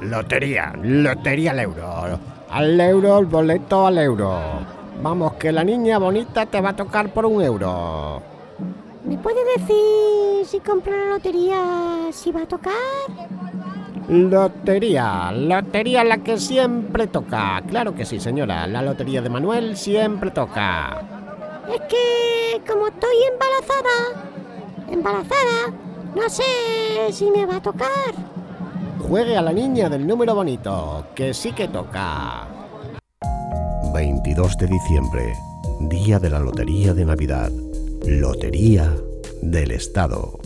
Lotería al euro. Al euro, el boleto al euro. Vamos, que la niña bonita te va a tocar por 1 euro. ¿Me puede decir si compro la lotería, si va a tocar? Lotería la que siempre toca. Claro que sí, señora, la lotería de Manuel siempre toca. Es que como estoy embarazada, no sé si me va a tocar. Juegue a la niña del número bonito, que sí que toca. 22 de diciembre, día de la Lotería de Navidad. Lotería del Estado.